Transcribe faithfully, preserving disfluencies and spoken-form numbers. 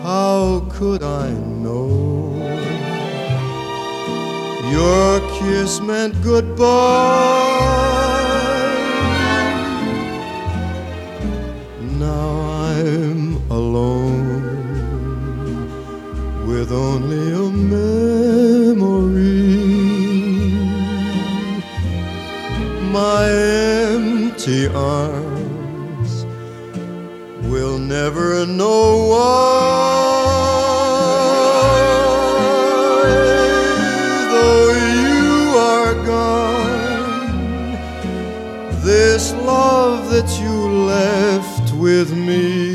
how could I know your kiss meant goodbye? Now I'm alone with only a memory. My empty arms will never know why. Though you are gone, this love that you left with me